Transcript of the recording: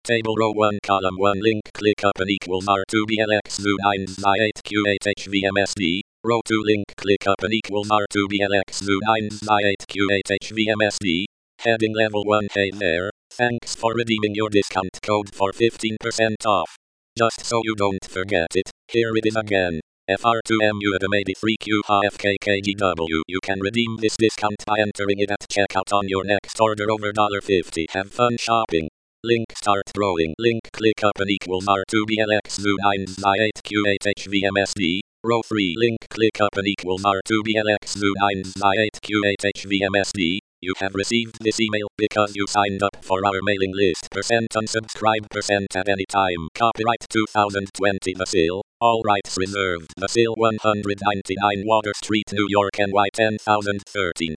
Table row 1 column 1 link click up and equals R2 BLX Zoo 9 8 Q8 HVMSD. Row 2 link click up and equals R2 BLX Zoo 9 8 Q8 HVMSD. Heading level 1 Hey there, thanks for redeeming your discount code for 15% off. Just so you don't forget it, here it is again. FR2MU83QHFKKGW. You can redeem this discount by entering it at checkout on your next order over $50. Have fun shopping. Link start drawing. Link click up and equals R2 BLX Zoo 9 8 Q8 HVMSD. Row 3 link click up and equals R2 BLX Zoo 9 8 Q8 HVMSD. You have received this email because you signed up for our mailing list. Unsubscribe at any time. Copyright 2020 Vasil. All rights reserved. Vasil 199 Water Street, New York NY 10013.